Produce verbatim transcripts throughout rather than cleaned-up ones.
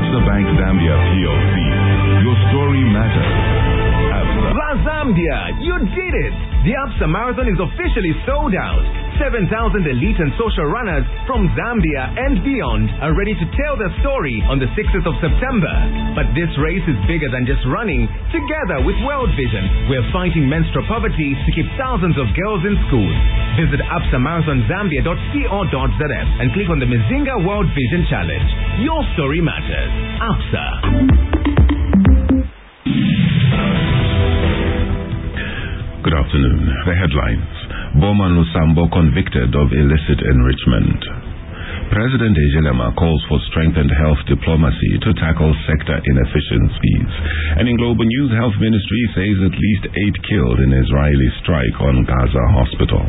Absa Bank Zambia P L C. Your story matters. Absa. La Zambia, you did it! The Absa Marathon is officially sold out. seven thousand elite and social runners from Zambia and beyond are ready to tell their story on the sixth of September. But this race is bigger than just running. Together with World Vision, we're fighting menstrual poverty to keep thousands of girls in schools. Visit absa marathon zambia dot co dot z m and click on the Mzinga World Vision Challenge. Your story matters. Absa. Good afternoon. The headlines. Bowman Lusambo convicted of illicit enrichment. President Hichilema calls for strengthened health diplomacy to tackle sector inefficiencies. And in global news, Health Ministry says at least eight killed in Israeli strike on Gaza hospital.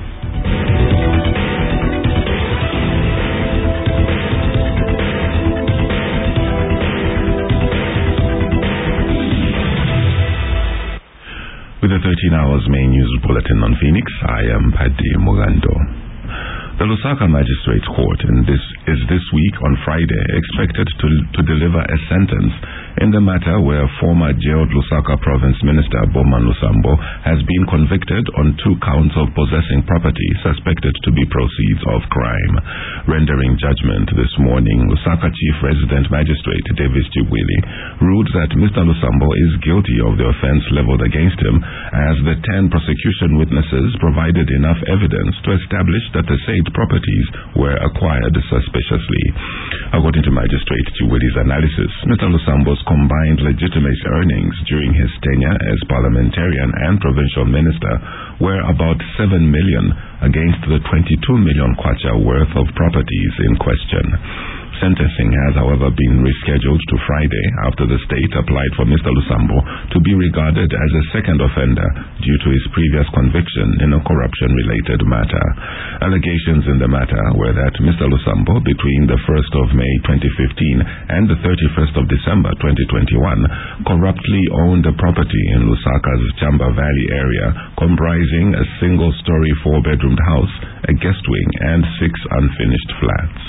With the thirteen hours main news bulletin on Phoenix, I am Paddy Mugando. The Lusaka Magistrates Court in this, is this week on Friday expected to, to deliver a sentence in the matter where former jailed Lusaka Province Minister Bowman Lusambo has been convicted on two counts of possessing property suspected to be proceeds of crime. Rendering judgment this morning, Lusaka Chief Resident Magistrate Davis Chibwili ruled that Mister Lusambo is guilty of the offense leveled against him, as the ten prosecution witnesses provided enough evidence to establish that the said properties were acquired suspiciously. According to Magistrate Chibwili's analysis, Mister Lusambo's combined legitimate earnings during his tenure as parliamentarian and provincial minister were about seven million against the twenty-two million kwacha worth of properties in question. Sentencing has, however, been rescheduled to Friday after the state applied for Mister Lusambo to be regarded as a second offender due to his previous conviction in a corruption-related matter. Allegations in the matter were that Mister Lusambo, between the first of May twenty fifteen and the thirty-first of December twenty twenty-one, corruptly owned a property in Lusaka's Chamba Valley area comprising a single-story four-bedroomed house, a guest wing, and six unfinished flats.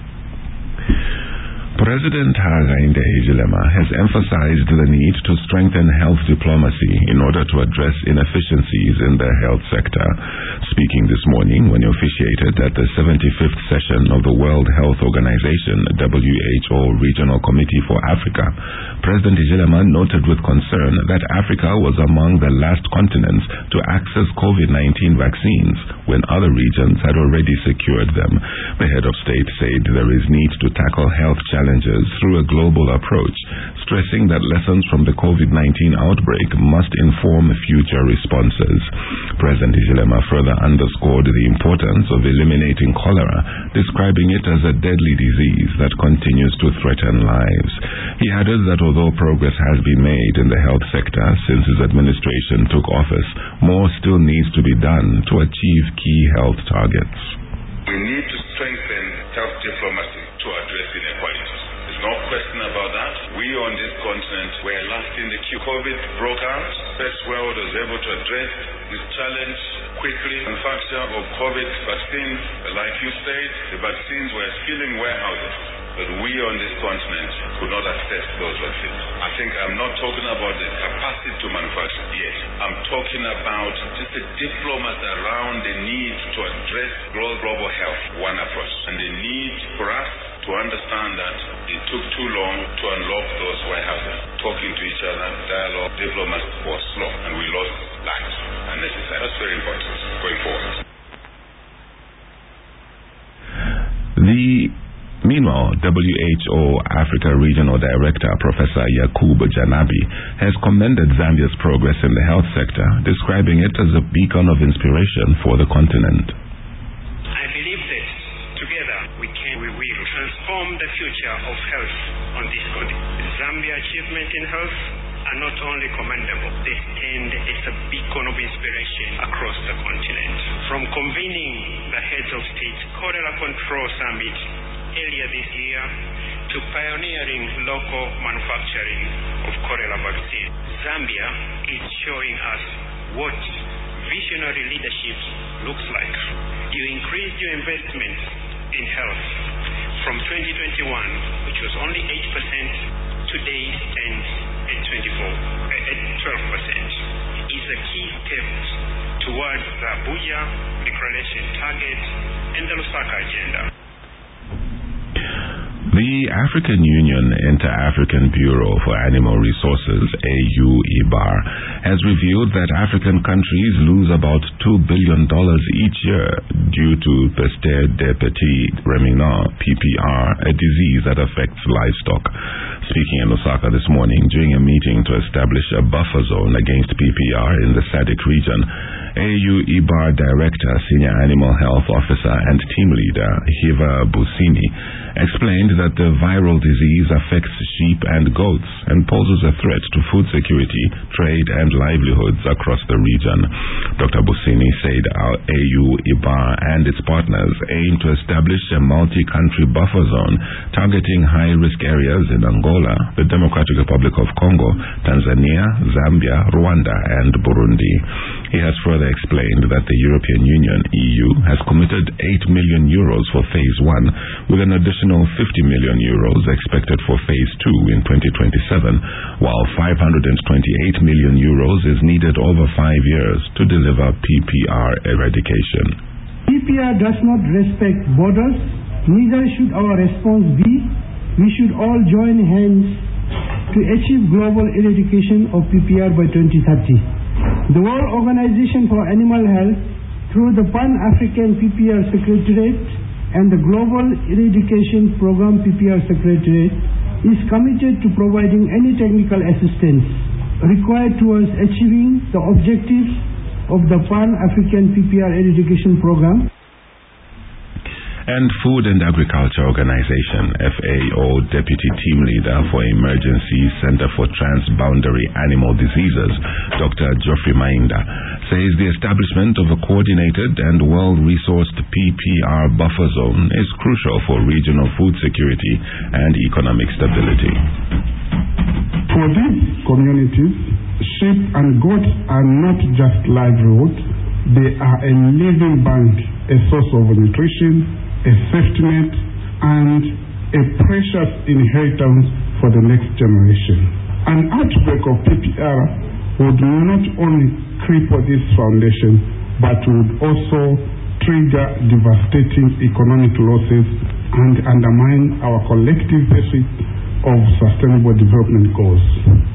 President Hakainde Hichilema has emphasized the need to strengthen health diplomacy in order to address inefficiencies in the health sector. Speaking this morning when he officiated at the seventy-fifth session of the World Health Organization W H O Regional Committee for Africa, President Hichilema noted with concern that Africa was among the last continents to access COVID nineteen vaccines when other regions had already secured them. The head of state said there is need to tackle health challenges through a global approach, stressing that lessons from the COVID nineteen outbreak must inform future responses. President Hichilema further underscored the importance of eliminating cholera, describing it as a deadly disease that continues to threaten lives. He added that although progress has been made in the health sector since his administration took office, more still needs to be done to achieve key health targets. We need to strengthen health diplomacy to address inequalities. There's no question about that. We on this continent were last in the queue. COVID broke out. First world was able to address this challenge quickly. Manufacture of COVID vaccines, like you said, the vaccines were filling warehouses, but we on this continent could not access those vaccines. I think I'm not talking about the capacity to manufacture yet. I'm talking about just the diplomacy around the need to address global health, one approach, and the need for us to understand that it took too long to unlock those warehouses. Talking to each other, dialogue, diplomacy was slow, and we lost lives unnecessary. That's very important going forward. The Meanwhile, W H O Africa Regional Director Professor Yakub Janabi has commended Zambia's progress in the health sector, describing it as a beacon of inspiration for the continent. I believe that together we can, we will transform the future of health on this continent. Zambia's achievements in health are not only commendable, they stand as a beacon of inspiration across the continent. From convening the heads of state cholera control summit earlier this year to pioneering local manufacturing of cholera vaccine, Zambia is showing us what visionary leadership looks like. You increased your investment in health from twenty twenty-one, which was only eight percent, today stands at twenty-four, at twelve percent. Is a key step towards the Abuja Declaration target and the Lusaka agenda. The African Union Inter-African Bureau for Animal Resources, A U I B A R, has revealed that African countries lose about two billion dollars each year due to Peste des Petits Ruminants, P P R, a disease that affects livestock. Speaking in Lusaka this morning during a meeting to establish a buffer zone against P P R in the S A D C region, A U I B A R Director, Senior Animal Health Officer and Team Leader Hiva Busini explained that the viral disease affects sheep and goats and poses a threat to food security, trade and livelihoods across the region. Doctor Busini said our A U I B A R and its partners aim to establish a multi-country buffer zone targeting high-risk areas in Angola, the Democratic Republic of Congo, Tanzania, Zambia, Rwanda and Burundi. He has further explained that the European Union, E U, has committed eight million euros for phase one, with an additional fifty million euros expected for phase two in twenty twenty-seven, while five hundred twenty-eight million euros is needed over five years to deliver P P R eradication. P P R does not respect borders, neither should our response be. We should all join hands to achieve global eradication of P P R by twenty thirty. The World Organization for Animal Health, through the Pan-African P P R Secretariat and the Global Eradication Program P P R Secretariat, is committed to providing any technical assistance required towards achieving the objectives of the Pan-African P P R Eradication Program. And Food and Agriculture Organization, F A O Deputy Team Leader for Emergency Center for Transboundary Animal Diseases, Doctor Geoffrey Mainda, says the establishment of a coordinated and well-resourced P P R buffer zone is crucial for regional food security and economic stability. For these communities, sheep and goats are not just livelihood, they are a living bank, a source of nutrition, a safety net, and a precious inheritance for the next generation. An outbreak of P P R would not only cripple this foundation, but would also trigger devastating economic losses and undermine our collective pursuit of sustainable development goals.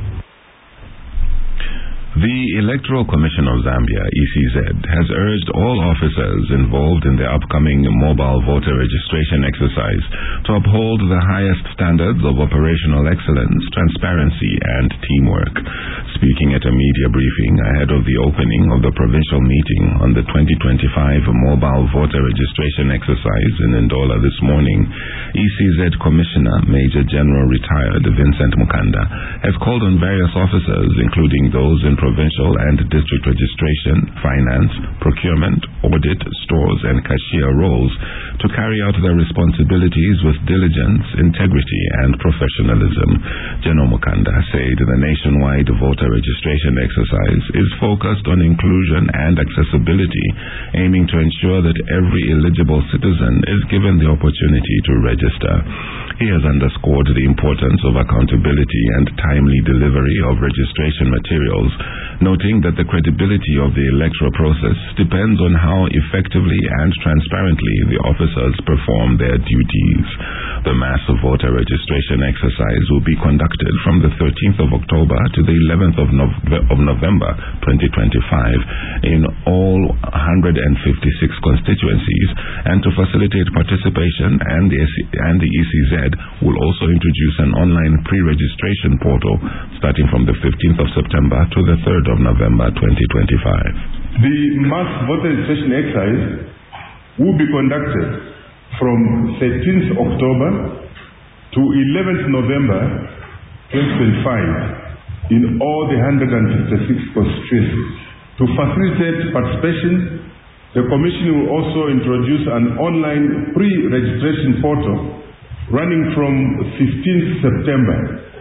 The Electoral Commission of Zambia, E C Z, has urged all officers involved in the upcoming mobile voter registration exercise to uphold the highest standards of operational excellence, transparency, and teamwork. Speaking at a media briefing ahead of the opening of the provincial meeting on the twenty twenty-five mobile voter registration exercise in Ndola this morning, E C Z Commissioner Major General Retired Vincent Mukanda has called on various officers, including those in provincial and district registration, finance, procurement, audit, stores, and cashier roles to carry out their responsibilities with diligence, integrity, and professionalism. General Mukanda said the nationwide voter registration exercise is focused on inclusion and accessibility, aiming to ensure that every eligible citizen is given the opportunity to register. He has underscored the importance of accountability and timely delivery of registration materials, noting that the credibility of the electoral process depends on how effectively and transparently the officers perform their duties. The mass voter registration exercise will be conducted from the thirteenth of October to the eleventh of, Nove- of November twenty twenty-five in all one hundred fifty-six constituencies, and to facilitate participation, and the, and the E C Z will also introduce an online pre-registration portal starting from the fifteenth of September to the third of November twenty twenty-five. The mass voter registration exercise will be conducted from thirteenth October to eleventh November twenty twenty-five in all the one hundred fifty-six constituencies. To facilitate participation, the Commission will also introduce an online pre-registration portal running from fifteenth September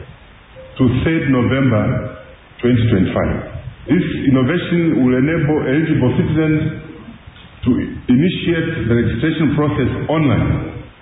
to third November twenty twenty-five. This innovation will enable eligible citizens to initiate the registration process online